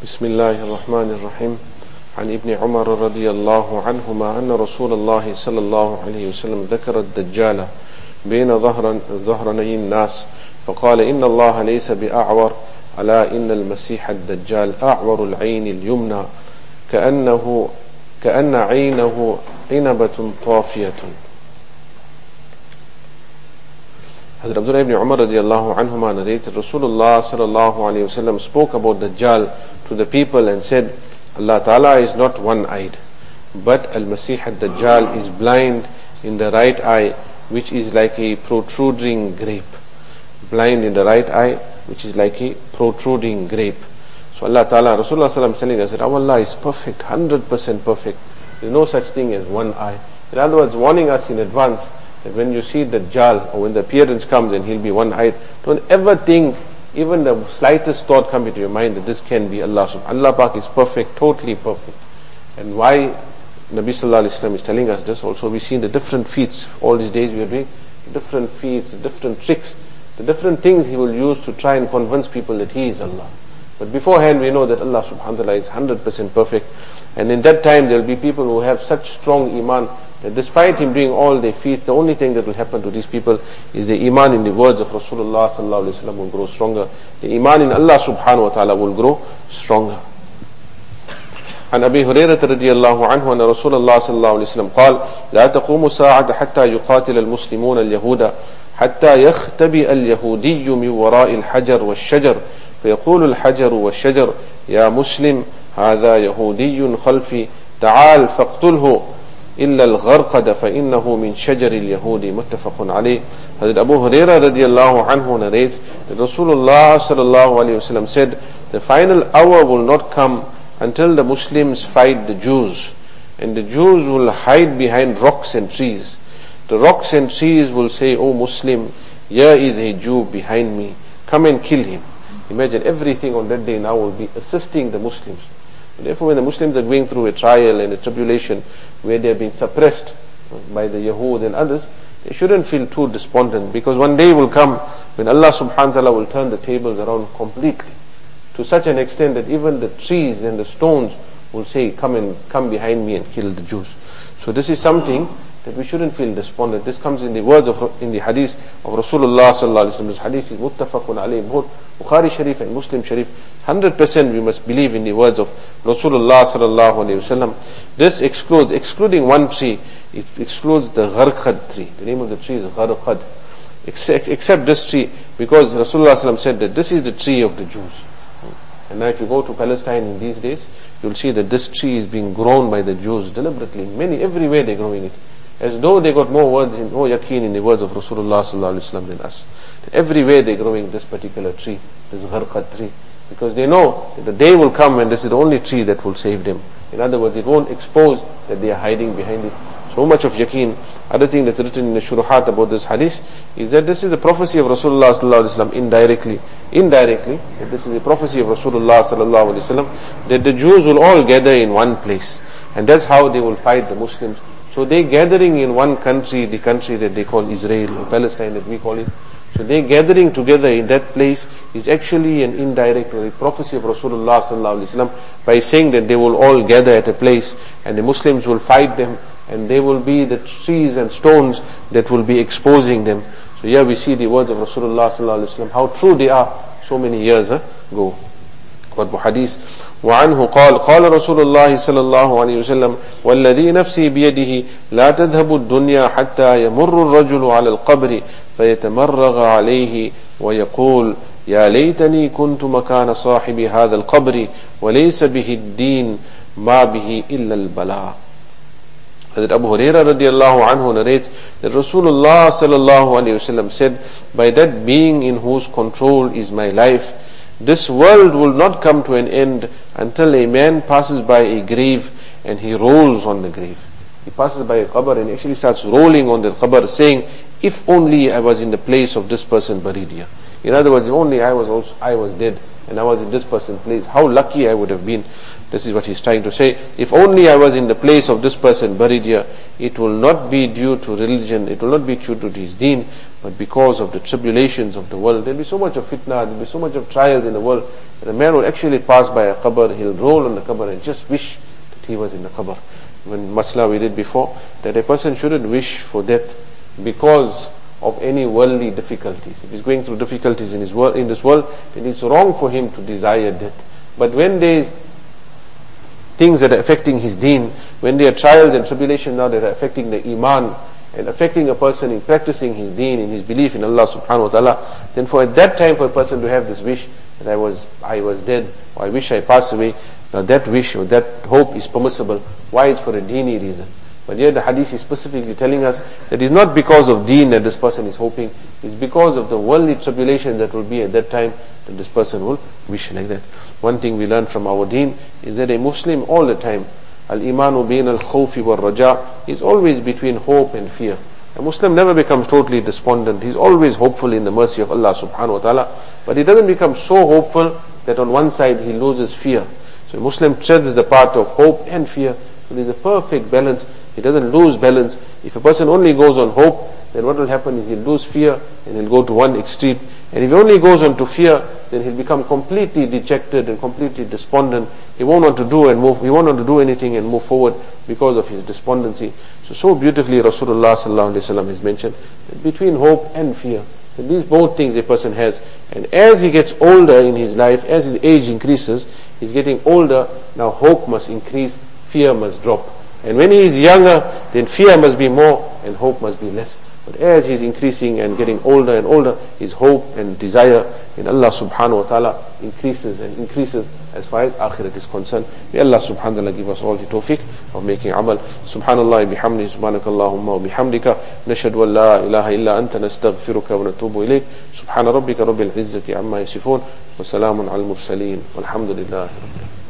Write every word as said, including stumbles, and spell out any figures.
بسم الله الرحمن الرحيم عن ابن عمر رضي الله عنهما أن رسول الله صلى الله عليه وسلم ذكر الدجال بين ظهر ظهرني الناس فقال إن الله ليس بأعور ألا إن المسيح الدجال أعور العين اليمنى كأنه كأن عينه عنبة طافية. Hazrat Abdullah ibn Umar radiallahu anhuma narrated Rasulullah sallallahu alayhi wasallam spoke about Dajjal to the people and said, Allah Ta'ala is not one-eyed, but Al-Masih al-Dajjal is blind in the right eye, which is like a protruding grape. Blind in the right eye, which is like a protruding grape. So Allah Ta'ala, Rasulullah sallallahu alayhi wa sallam is telling us that our Allah is perfect, one hundred percent perfect. There is no such thing as one eye. In other words, warning us in advance that when you see Dajjal, or when the appearance comes and he'll be one-eyed, don't ever think, even the slightest thought come into your mind that this can be Allah subhanahu wa ta'ala. Allah Pak is perfect, totally perfect. And why Nabi sallallahu alayhi wa sallam is telling us this, also we see the different feats, all these days we are doing, different feats, different tricks, the different things he will use to try and convince people that he is Allah. But beforehand we know that Allah subhanahu wa ta'ala is one hundred percent perfect. And in that time there will be people who have such strong iman that despite him doing all their feats, the only thing that will happen to these people is the iman in the words of Rasulullah sallallahu alaihi wasallam will grow stronger. The iman in Allah subhanahu wa ta'ala will grow stronger. عن أبي هريرة رضي الله عنه أن رسول الله صلى الله عليه وسلم قال لا تقوم الساعة حتى يقاتل المسلمون اليهود حتى يختبئ اليهودي من وراء الحجر والشجر فيقول الحجر والشجر يا مسلم هذا يهودي خلفي تعال فاقتله إلا الغرقد فإنه من شجر اليهود متفق عليه. Hazrat Abu Hurairah radiallahu anhu narrates that Rasulullah sallallahu alayhi wasallam said, the final hour will not come until the Muslims fight the Jews, and the Jews will hide behind rocks and trees. The rocks and trees will say, O Muslim, here is a Jew behind me, come and kill him. Imagine everything on that day now will be assisting the Muslims. Therefore, when the Muslims are going through a trial and a tribulation where they are being suppressed by the Yahud and others, they shouldn't feel too despondent, because one day will come when Allah subhanahu wa ta'ala will turn the tables around completely, to such an extent that even the trees and the stones will say, come and come behind me and kill the Jews. So this is something that we shouldn't feel despondent. This comes in the words of, in the hadith of Rasulullah sallallahu alaihi wasallam. This hadith is muttafaqun alayhi, both Bukhari Sharif and Muslim Sharif. one hundred percent we must believe in the words of Rasulullah sallallahu alayhi wasallam. This excludes, excluding one tree, it excludes the gharqad tree. The name of the tree is gharqad. Except, except this tree, because Rasulullah sallallahu alayhi wasallam said that this is the tree of the Jews. And now if you go to Palestine in these days, you'll see that this tree is being grown by the Jews deliberately. Many, everywhere they're growing it. As though they got more words, in, more yaqeen in the words of Rasulullah sallallahu alaihi wasallam than us. Everywhere they're growing this particular tree, this gharqad tree, because they know that the day will come when this is the only tree that will save them. In other words, it won't expose that they are hiding behind it. So much of yaqeen. Other thing that's written in the shuruhat about this hadith is that this is a prophecy of Rasulullah sallallahu alaihi wasallam indirectly. Indirectly, that this is a prophecy of Rasulullah sallallahu alaihi wasallam, that the Jews will all gather in one place, and that's how they will fight the Muslims. So they gathering in one country, the country that they call Israel or Palestine that we call it. So they gathering together in that place is actually an indirect or a prophecy of Rasulullah sallallahu alaihi wasallam, by saying that they will all gather at a place and the Muslims will fight them, and they will be the trees and stones that will be exposing them. So here we see the words of Rasulullah sallallahu alaihi wasallam, how true they are so many years ago. But hadith وعنه قال قال رسول الله صلى الله عليه وسلم والذي نفسي بيده لا تذهب الدنيا حتى يمر الرجل على القبر فيتمرغ عليه ويقول يا ليتني كنت مكان صاحب هذا القبر وليس به الدين ما به إلا البلاء. Hazrat Abu Hurairah radiallahu anhu narrates that Rasulullah sallallahu alayhi wasallam said, by that being in whose control is my life, this world will not come to an end until a man passes by a grave and he rolls on the grave. He passes by a qabr and actually starts rolling on the qabr, saying, if only I was in the place of this person buried here. In other words, if only I was also, I was dead and I was in this person's place, how lucky I would have been. This is what he's trying to say. If only I was in the place of this person buried here, it will not be due to religion, it will not be due to his deen, But because of the tribulations of the world, there'll be so much of fitna, there'll be so much of trials in the world, that a man will actually pass by a qabr, he'll roll on the qabr and just wish that he was in the qabr. When masla we did before, that a person shouldn't wish for death because of any worldly difficulties. If he's going through difficulties in his world, in this world, then it's wrong for him to desire death. But when there's things that are affecting his deen, when there are trials and tribulations now that are affecting the iman and affecting a person in practicing his deen, in his belief in Allah subhanahu wa ta'ala, then for at that time for a person to have this wish that I was I was dead, or I wish I passed away, now that wish or that hope is permissible. Why? It's for a deeni reason. But here the hadith is specifically telling us that it's not because of deen that this person is hoping, it's because of the worldly tribulation that will be at that time that this person will wish like that. One thing we learn from our deen is that a Muslim all the time, al-imanu bain al-khawfi wal-raja, is always between hope and fear. A Muslim never becomes totally despondent. He's always hopeful in the mercy of Allah subhanahu wa ta'ala, but he doesn't become so hopeful that on one side he loses fear. So a Muslim treads the path of hope and fear. So there's a perfect balance. He doesn't lose balance. If a person only goes on hope, then what will happen is he'll lose fear and he'll go to one extreme. And if he only goes on to fear, then he'll become completely dejected and completely despondent. He won't want to do and move, he won't want to do anything and move forward because of his despondency. So, so beautifully Rasulullah sallallahu alaihi wasallam has mentioned that between hope and fear, that these both things a person has. And as he gets older in his life, as his age increases, he's getting older, now hope must increase, fear must drop. And when he is younger, then fear must be more and hope must be less. But as he is increasing and getting older and older, his hope and desire in Allah subhanahu wa ta'ala increases and increases as far as akhirat is concerned. May Allah subhanahu wa ta'ala give us all the tawfiq of making amal. Subhanallah bihamdi, subhanakallahumma wa bihamdika, nashhadu an la ilaha illa anta nastaghfiruka wa natubu ilayk. Subhana rabbika rabbil izzati amma yasifun, wa salamun al mursaleen, walhamdulillahi rabbil alamin.